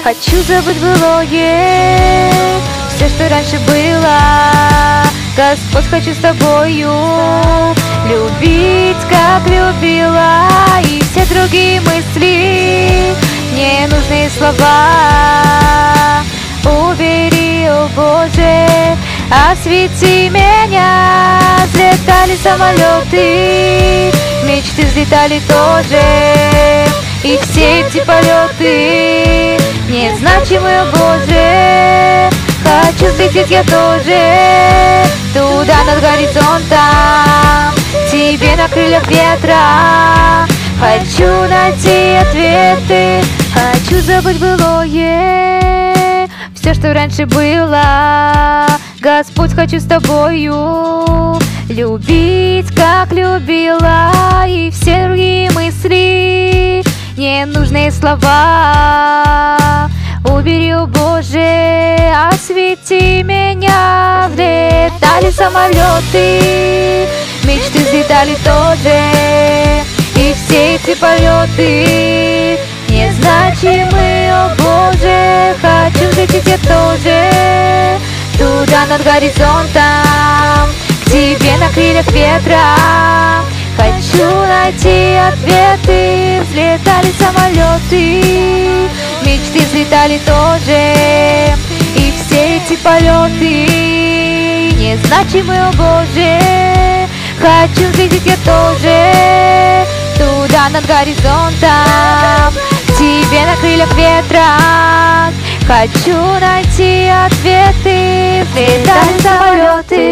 Хочу забыть былое, все, что раньше было. Господь, хочу с тобою любить, как любила. И все другие мысли, ненужные слова убери, о Боже, освети меня. Взлетали самолеты, мечты взлетали тоже. И все эти полеты незначимые, о Боже, хочу взлететь я тоже туда, над горизонтом, тебе на крыльях ветра. Хочу найти ответы, хочу забыть былое, все, что раньше было. Господь, хочу с тобою любить, как любила. И все другие мысли, ненужные слова убери, о Боже, освети меня. Взлетали самолеты, мечты взлетали тоже. И все эти полеты незначимы, о Боже, хочу взлететь я тоже туда, над горизонтом, к тебе на крыльях ветра. Хочу найти ответы. Взлетали самолеты, мечты взлетали тоже. И все эти полеты незначимы, о Боже, хочу взлететь я тоже туда, над горизонтом, к тебе на крыльях ветра. Хочу найти ответы. Взлетали самолеты,